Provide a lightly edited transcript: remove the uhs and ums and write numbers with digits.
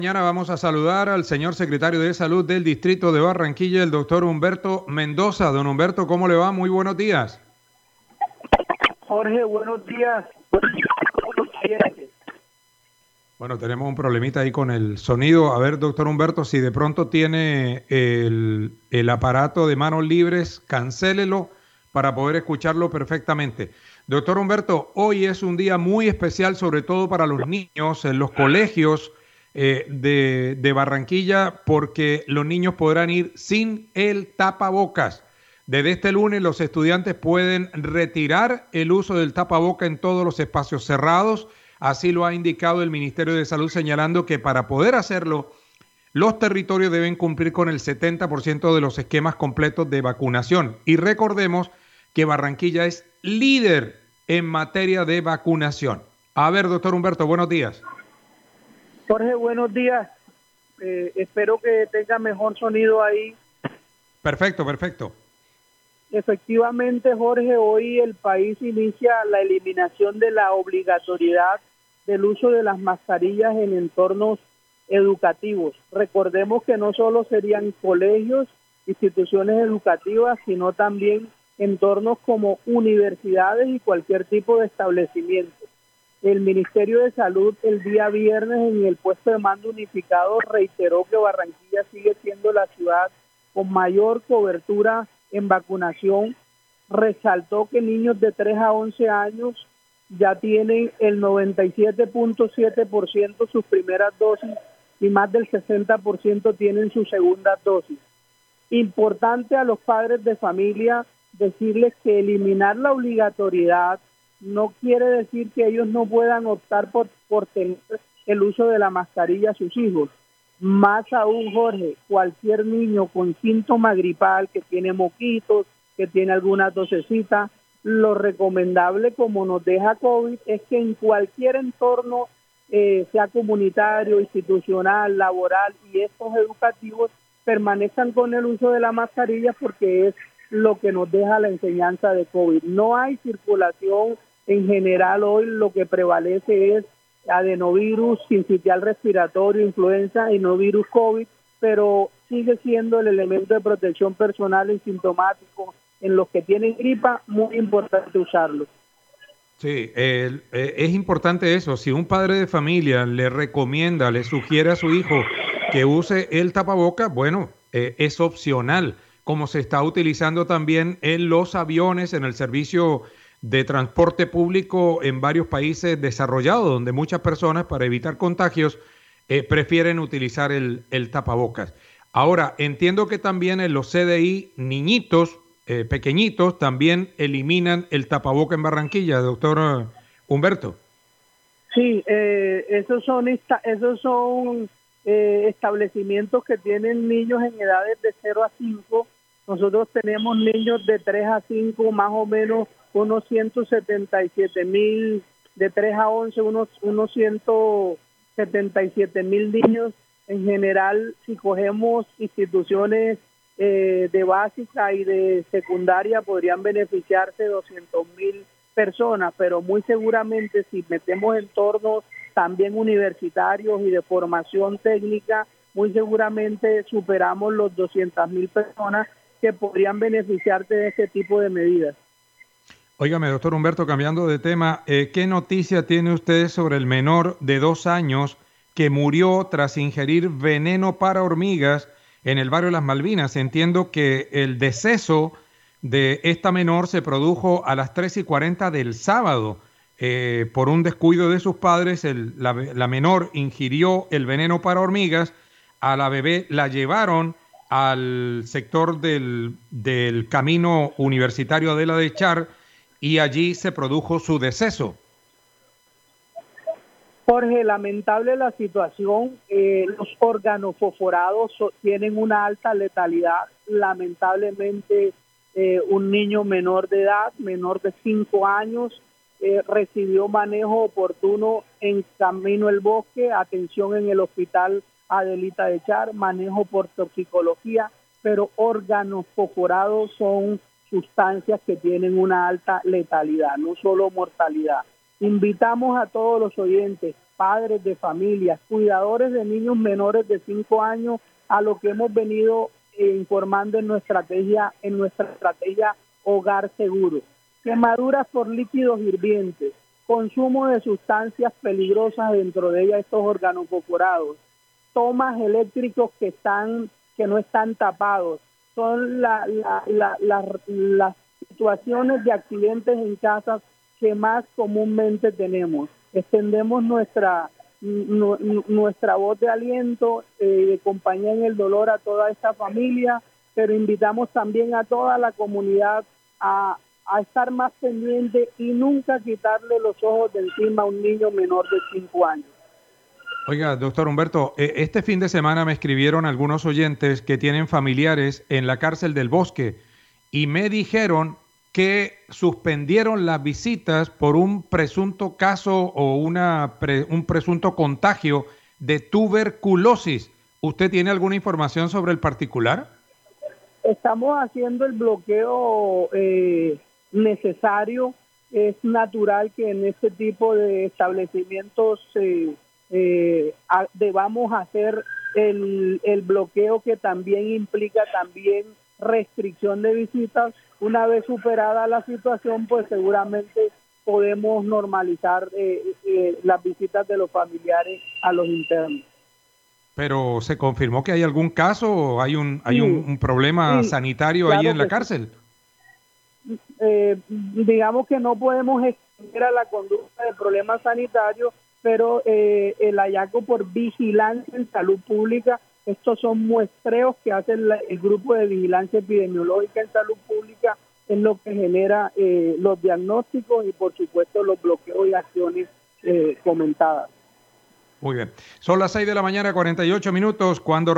Mañana vamos a saludar al señor secretario de Salud del Distrito de Barranquilla, el doctor Humberto Mendoza. Don Humberto, ¿cómo le va? Muy buenos días. Jorge, buenos días. Bueno, tenemos un problemita ahí con el sonido. A ver, doctor Humberto, si de pronto tiene el aparato de manos libres, cancélelo para poder escucharlo perfectamente. Doctor Humberto, hoy es un día muy especial, sobre todo para los niños en los colegios de Barranquilla, porque los niños podrán ir sin el tapabocas. Desde este lunes los estudiantes pueden retirar el uso del tapaboca en todos los espacios cerrados. Así lo ha indicado el Ministerio de Salud, señalando que para poder hacerlo, los territorios deben cumplir con el 70% de los esquemas completos de vacunación. Y recordemos que Barranquilla es líder en materia de vacunación. A ver, doctor Humberto, buenos días. Jorge, buenos días. Espero que tenga mejor sonido ahí. Perfecto, perfecto. Efectivamente, Jorge, hoy el país inicia la eliminación de la obligatoriedad del uso de las mascarillas en entornos educativos. Recordemos que no solo serían colegios, instituciones educativas, sino también entornos como universidades y cualquier tipo de establecimiento. El Ministerio de Salud el día viernes en el puesto de mando unificado reiteró que Barranquilla sigue siendo la ciudad con mayor cobertura en vacunación. Resaltó que niños de 3 a 11 años ya tienen el 97.7% sus primeras dosis y más del 60% tienen su segunda dosis. Importante a los padres de familia decirles que eliminar la obligatoriedad no quiere decir que ellos no puedan optar por tener el uso de la mascarilla a sus hijos. Más aún, Jorge, cualquier niño con síntoma gripal, que tiene moquitos, que tiene alguna tosecita, lo recomendable, como nos deja COVID, es que en cualquier entorno, sea comunitario, institucional, laboral y estos educativos, permanezcan con el uso de la mascarilla porque es lo que nos deja la enseñanza de COVID. No hay circulación en general hoy, lo que prevalece es adenovirus, sincitial respiratorio, influenza y no virus COVID, pero sigue siendo el elemento de protección personal y sintomático en los que tienen gripa, muy importante usarlo. Sí, es importante eso. Si un padre de familia le recomienda, le sugiere a su hijo que use el tapaboca, bueno, es opcional, como se está utilizando también en los aviones, en el servicio de transporte público en varios países desarrollados, donde muchas personas, para evitar contagios, prefieren utilizar el tapabocas. Ahora, entiendo que también en los CDI, niñitos pequeñitos también eliminan el tapaboca en Barranquilla, doctor Humberto. Sí, esos son establecimientos que tienen niños en edades de 0 a 5. Nosotros tenemos niños de 3 a 5, más o menos unos 177,000, de 3 a 11, unos 177,000 niños. En general, si cogemos instituciones de básica y de secundaria, podrían beneficiarse 200,000 personas, pero muy seguramente si metemos entornos también universitarios y de formación técnica, muy seguramente superamos los 200,000 personas que podrían beneficiarse de este tipo de medidas. Óigame, doctor Humberto, cambiando de tema, ¿qué noticia tiene usted sobre el menor de 2 años que murió tras ingerir veneno para hormigas en el barrio Las Malvinas? Entiendo que el deceso de esta menor se produjo a las 3:40 del sábado. Por un descuido de sus padres, la menor ingirió el veneno para hormigas, a la bebé la llevaron al sector del camino universitario Adela de Char y allí se produjo su deceso. Jorge, lamentable la situación. Los organofosforados tienen una alta letalidad. Lamentablemente, un niño menor de edad, menor de 5 años, recibió manejo oportuno en Camino El Bosque, atención en el hospital Adelita de Char, manejo por toxicología, pero organofosforados son sustancias que tienen una alta letalidad, no solo mortalidad. Invitamos a todos los oyentes padres de familias, cuidadores de niños menores de 5 años, a lo que hemos venido informando en nuestra estrategia Hogar Seguro. Quemaduras por líquidos hirvientes, consumo de sustancias peligrosas, dentro de ellas estos organoclorados, tomas eléctricos que no están tapados, son las situaciones de accidentes en casas que más comúnmente tenemos. Extendemos nuestra voz de aliento, de compañía en el dolor a toda esta familia, pero invitamos también a toda la comunidad a estar más pendiente y nunca quitarle los ojos de encima a un niño menor de 5 años. Oiga, doctor Humberto, este fin de semana me escribieron algunos oyentes que tienen familiares en la cárcel del Bosque y me dijeron que suspendieron las visitas por un presunto caso o un presunto contagio de tuberculosis. ¿Usted tiene alguna información sobre el particular? Estamos haciendo el bloqueo necesario. Es natural que en este tipo de establecimientos debamos hacer el bloqueo, que también implica restricción de visitas. Una vez superada la situación, pues seguramente podemos normalizar las visitas de los familiares a los internos. Pero ¿se confirmó que hay algún caso o hay un problema sanitario claro, ahí en la cárcel? Digamos que no podemos extender a la conducta de problemas sanitarios, pero el hallazgo por vigilancia en salud pública, estos son muestreos que hace el grupo de vigilancia epidemiológica en salud pública, es lo que genera los diagnósticos y por supuesto los bloqueos y acciones comentadas. Muy bien. Son las 6 de la mañana, 48 minutos, cuando